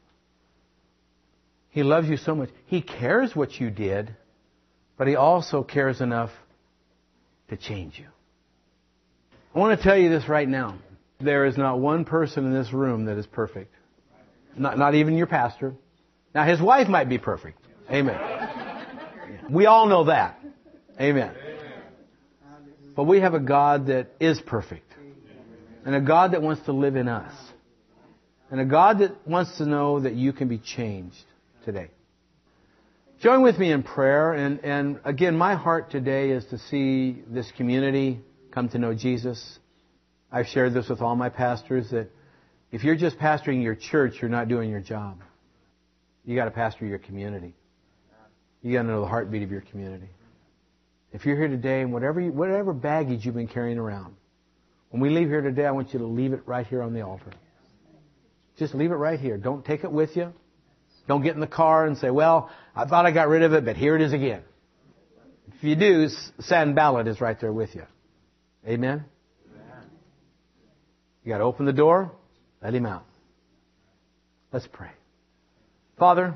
He loves you so much. He cares what you did, but He also cares enough to change you. I want to tell you this right now. There is not one person in this room that is perfect. Not, not even your pastor. Now, his wife might be perfect. Amen. We all know that. Amen. But we have a God that is perfect. And a God that wants to live in us. And a God that wants to know that you can be changed today. Join with me in prayer. And, and again, my heart today is to see this community come to know Jesus. I've shared this with all my pastors that if you're just pastoring your church, you're not doing your job. You got to pastor your community. You got to know the heartbeat of your community. If you're here today and whatever you, whatever baggage you've been carrying around, when we leave here today, I want you to leave it right here on the altar. Just leave it right here. Don't take it with you. Don't get in the car and say, well, I thought I got rid of it, but here it is again. If you do, Sanballat is right there with you. Amen? Amen. You got to open the door, let him out. Let's pray. Father,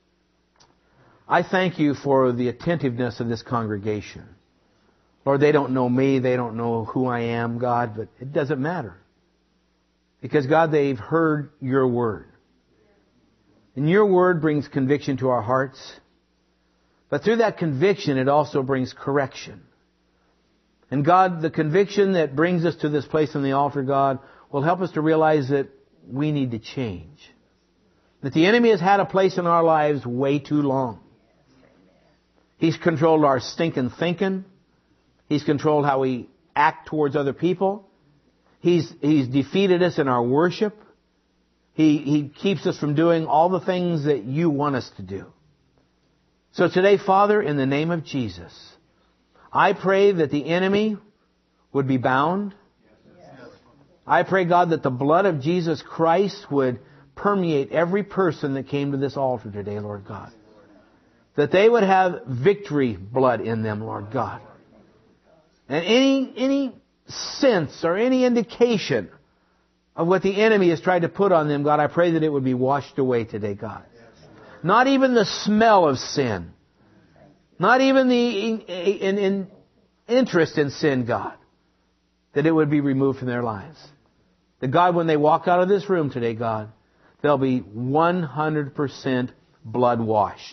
I thank you for the attentiveness of this congregation. Lord, they don't know me. They don't know who I am, God, but it doesn't matter. Because, God, they've heard your word. And your word brings conviction to our hearts. But through that conviction, it also brings correction. And, God, the conviction that brings us to this place on the altar, God, will help us to realize that we need to change. That the enemy has had a place in our lives way too long. He's controlled our stinking thinking. He's controlled how we act towards other people. He's, he's defeated us in our worship. He, he keeps us from doing all the things that you want us to do. So today, Father, in the name of Jesus, I pray that the enemy would be bound. I pray, God, that the blood of Jesus Christ would permeate every person that came to this altar today, Lord God. That they would have victory blood in them, Lord God. And any, any sense or any indication of what the enemy has tried to put on them, God, I pray that it would be washed away today, God. Not even the smell of sin. Not even the in, in, in interest in sin, God. That it would be removed from their lives. That, God, when they walk out of this room today, God, they'll be one hundred percent blood washed.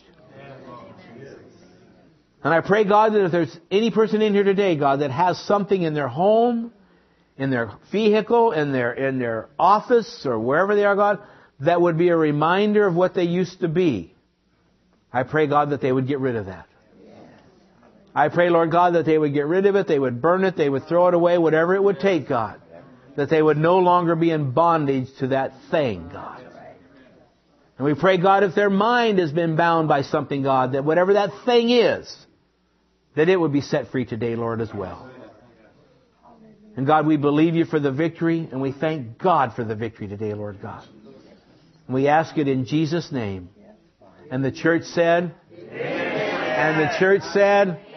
And I pray, God, that if there's any person in here today, God, that has something in their home, in their vehicle, in their in their office, or wherever they are, God, that would be a reminder of what they used to be. I pray, God, that they would get rid of that. I pray, Lord God, that they would get rid of it, they would burn it, they would throw it away, whatever it would take, God. That they would no longer be in bondage to that thing, God. And we pray, God, if their mind has been bound by something, God, that whatever that thing is, that it would be set free today, Lord, as well. And God, we believe you for the victory, and we thank God for the victory today, Lord God. And we ask it in Jesus' name. And the church said, Amen. And the church said,